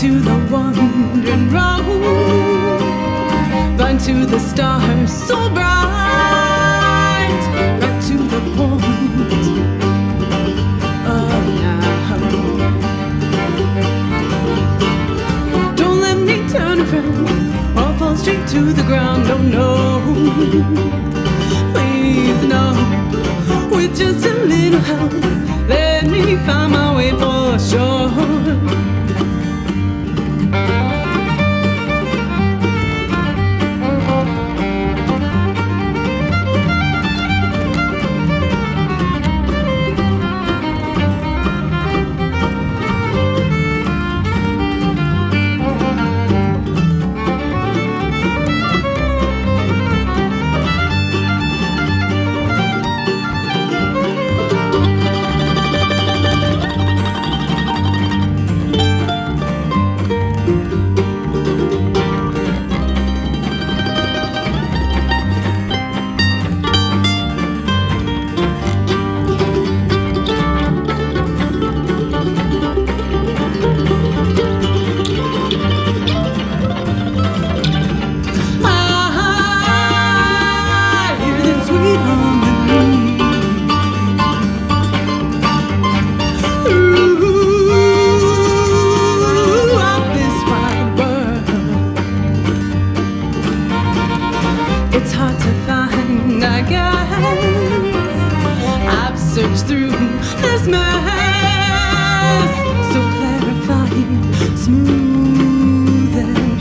to the wandering road, blind to the stars so bright, right to the point of now. Don't let me turn around or fall straight to the ground. Oh no, please no. With just a little help, let me find my way for sure. It's hard to find, I guess. I've searched through this mess, so clarifying, smooth and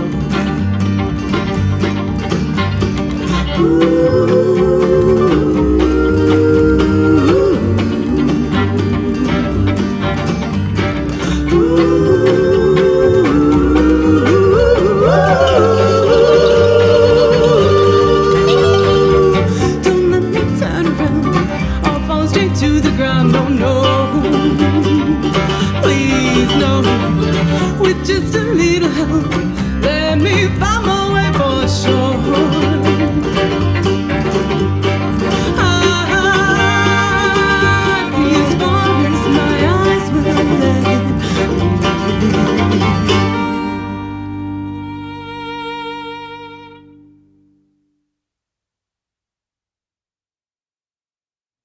pure. To the ground, oh no, please no. With just a little help,